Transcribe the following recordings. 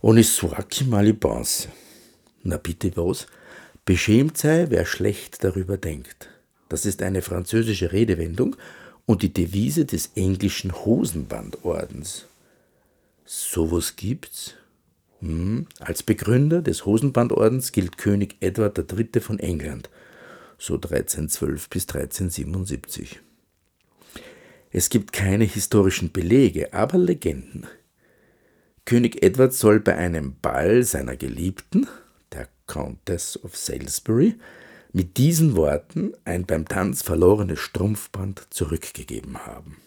On est soi qui mal y pense. Na bitte was? Beschämt sei, wer schlecht darüber denkt. Das ist eine französische Redewendung und die Devise des englischen Hosenbandordens. Sowas gibt's? Als Begründer des Hosenbandordens gilt König Edward III. Von England, so 1312 bis 1377. Es gibt keine historischen Belege, aber Legenden. König Edward soll bei einem Ball seiner Geliebten, der Countess of Salisbury, mit diesen Worten ein beim Tanz verlorenes Strumpfband zurückgegeben haben.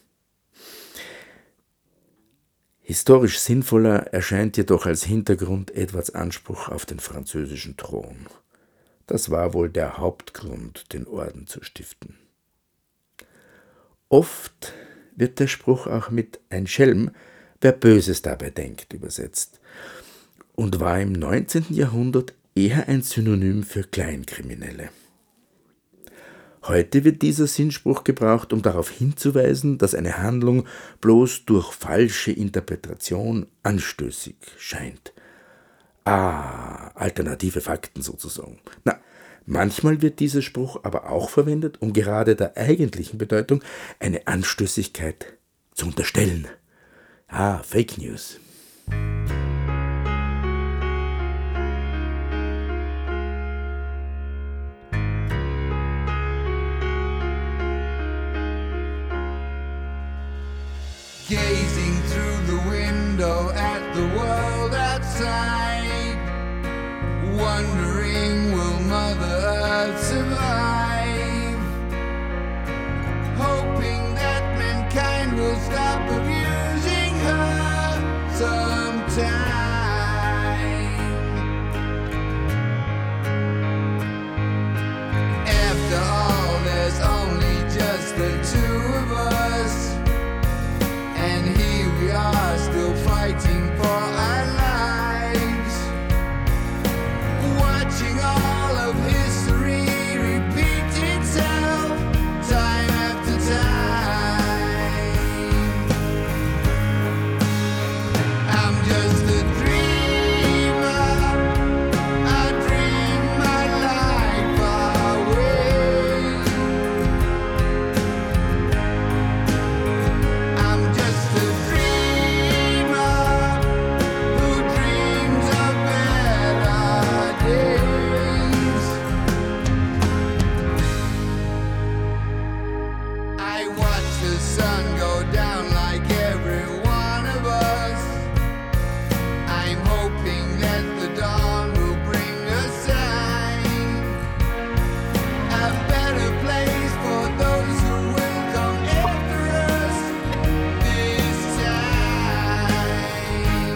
Historisch sinnvoller erscheint jedoch als Hintergrund Edwards Anspruch auf den französischen Thron. Das war wohl der Hauptgrund, den Orden zu stiften. Oft wird der Spruch auch mit „ein Schelm, wer Böses dabei denkt“ übersetzt und war im 19. Jahrhundert eher ein Synonym für Kleinkriminelle. Heute wird dieser Sinnspruch gebraucht, um darauf hinzuweisen, dass eine Handlung bloß durch falsche Interpretation anstößig scheint. Alternative Fakten sozusagen. Manchmal wird dieser Spruch aber auch verwendet, um gerade der eigentlichen Bedeutung eine Anstößigkeit zu unterstellen. Fake News. Gazing through the window at the world outside, wondering will Mother Earth survive, hoping that mankind will stop abusing her sometime. After all, there's only just the two of us, and here we are still fighting for our lives, watching all of history repeat itself time after time. I'm just a dreamer, I dream my life away. I'm just a dreamer who dreams of better days. I watch the sun go down like every one of us. I'm hoping that the dawn will bring a sign, a better place for those who will come after us this time.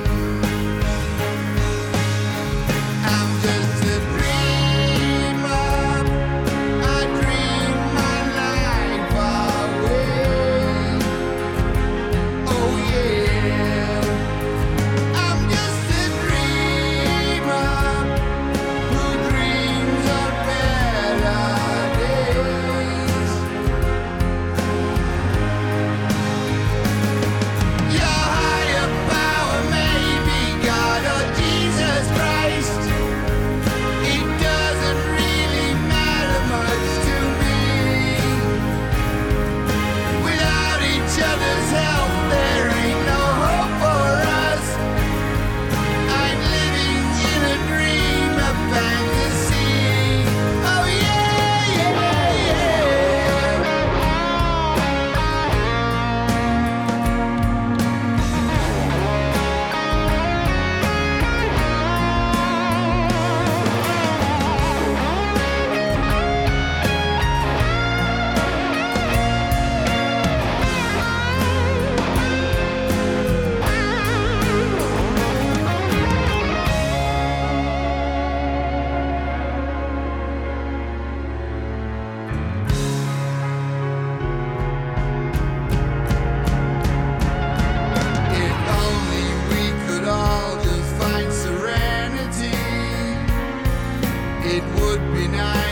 I'm just a dreamer, I dream my life away. Oh yeah, I'm just a dreamer who dreams of better days. Your higher power may be God or Jesus Christ. It doesn't really matter much to me. Without each other's help, there ain't no hope for us. I'm living in a dream, a fantasy. Oh yeah, yeah, yeah. If only we could all just find serenity, it would be nice.